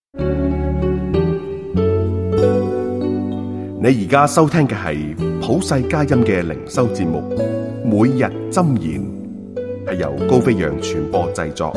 你而家收聽嘅係普世佳音嘅靈修節目，每日箴言，係由高飛揚傳播製作。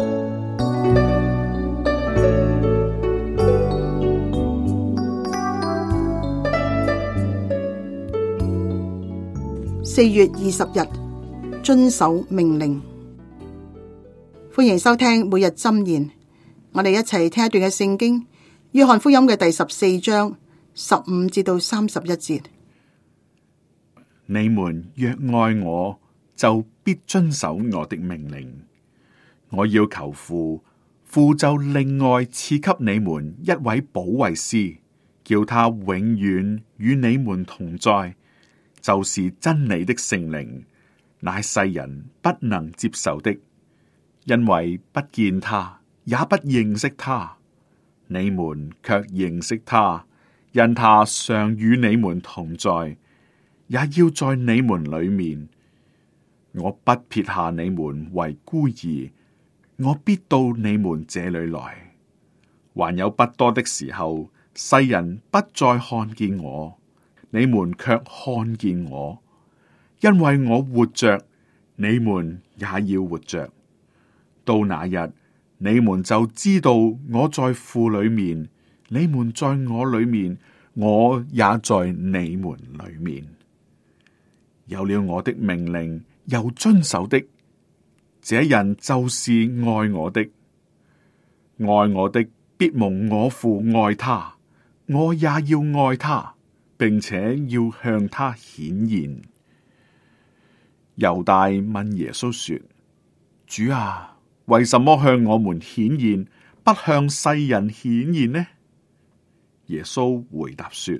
4月20日，遵守命令。歡迎收聽每日箴言。我哋一齊聽一段嘅聖經，約翰福音嘅第14章15至到31節。 你們若愛我，就必遵守我的命令。我要求父，父就另外賜給你們一位保惠師，叫他永遠與你們同在，就是真理的聖靈，乃世人不能接受的，因為不見他，也不認識他。你們卻認識他，因他常與你們同在，也要在你們裏面。我不撇下你們為孤兒，我必到你們這裏來。還有不多的時候，世人不再看見我，你們卻看見我，因為我活着，你們也要活着。到那日，你們就知道我在父裏面，你們在我裏面，我也在你們裏面。有了我的命令又遵守的，這人就是愛我的。愛我的必蒙我父愛他，我也要愛他，並且要向他顯現。猶大問耶穌說：主啊，為什麼向我們顯現，不向世人顯現呢？耶穌回答說：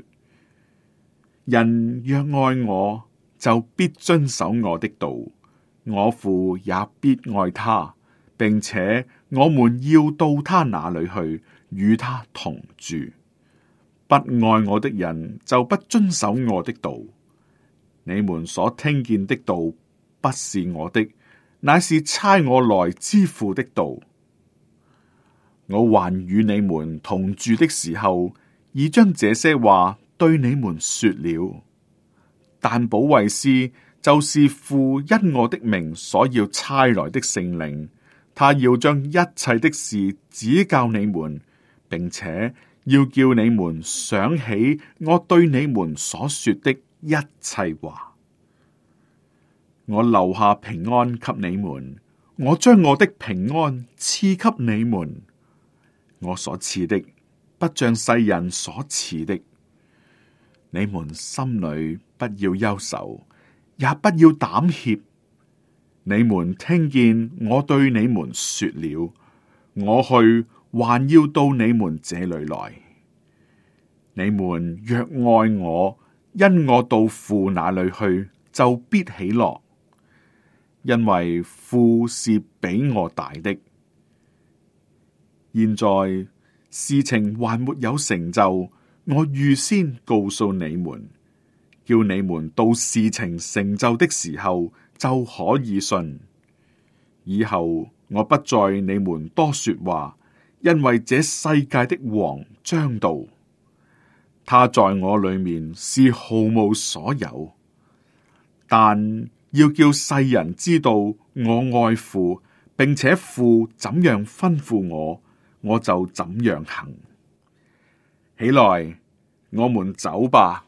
人若愛我，就必遵守我的道，我父也必愛他，並且我們要到他那裏去，與他同住。不愛我的人就不遵守我的道。你們所聽見的道不是我的，乃是差我來之父的道。我還與你們同住的時候，已將這些話對你們說了。但保惠師就是父因我的名所要差來的聖靈，他要將一切的事指教你們，並且要叫你們想起我對你們所說的一切話。我留下平安給你們，我將我的平安賜給你們。我所賜的，不像世人所賜的。你們心裏不要憂愁，也不要膽怯。你們聽見我對你們說了，我去還要到你們這裏來。你們若愛我，因我到父那裏去，就必喜樂，因為父是比我大的。現在事情還沒有成就，我預先告訴你們，叫你們到事情成就的時候就可以信。以後我不在你們多說話，因為這世界的王將到，他在我裏面是毫無所有，但要叫世人知道我愛父，並且父怎樣吩咐我，我就怎樣行。起來，我們走吧。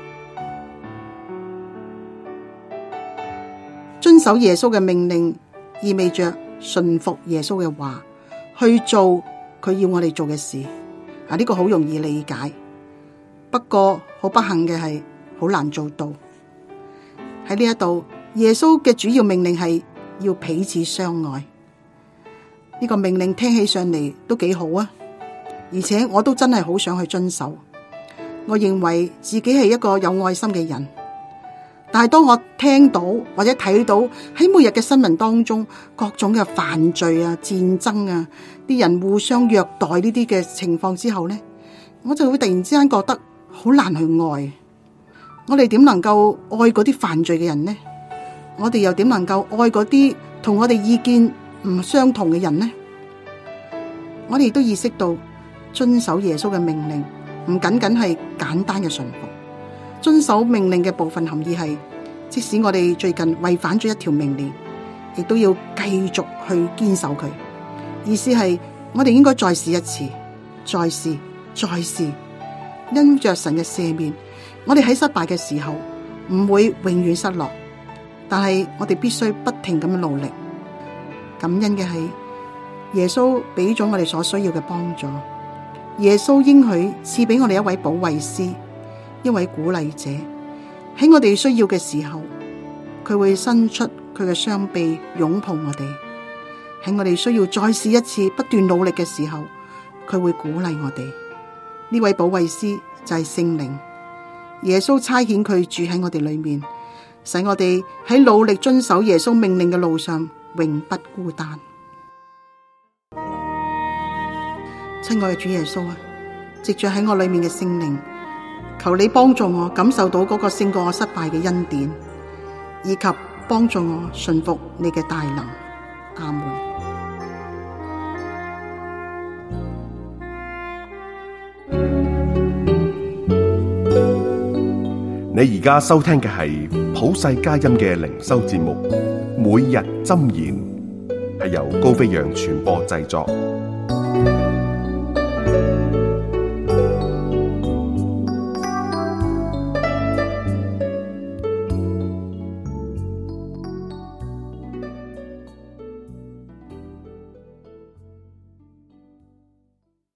遵守耶穌嘅命令，意味着順服耶穌嘅話，去做佢要我哋做嘅事。呢個好容易理解，不過好不幸嘅係好難做到。喺呢一度，耶穌嘅主要命令係要彼此相愛。呢個命令聽起上嚟都幾好啊！而且我都真係好想去遵守。我認為自己係一個有愛心嘅人，但係當我聽到或者睇到喺每日嘅新聞當中各種嘅犯罪啊、戰爭啊、啲人互相虐待呢啲嘅情況之後呢，我就會突然之間覺得好難去愛。我哋點能夠愛嗰啲犯罪嘅人呢？我哋又點能夠愛嗰啲同我哋意見唔相同嘅人呢？我哋都意識到遵守耶穌嘅命令，唔僅僅係簡單嘅順服。遵守命令嘅部分含義係，即使我哋最近違反咗一條命令，亦都要繼續去堅守佢。意思係我哋應該再試一次，再試，再試。因着神嘅赦免，我哋喺失敗嘅時候唔會永遠失落，但係我哋必須不停咁樣努力。感恩嘅係耶穌俾咗我哋所需要嘅幫助。耶穌應許賜俾我哋一位保惠師，一位鼓勵者，喺我哋需要嘅時候，佢會伸出佢嘅雙臂擁抱我哋。喺我哋需要再試一次不斷努力嘅時候，佢會鼓勵我哋。呢位保惠師就係聖靈，耶穌差遣佢住喺我哋裏面，使我哋喺努力遵守耶穌命令嘅路上永不孤單。親愛嘅主耶穌啊，藉着喺我裏面嘅聖靈，求你幫助我感受到嗰個勝過我失敗嘅恩典，以及幫助我順服你嘅大能。阿門。 你而家收聽嘅係普世佳音嘅靈修節目《每日箴言》，係由高飛揚傳播製作。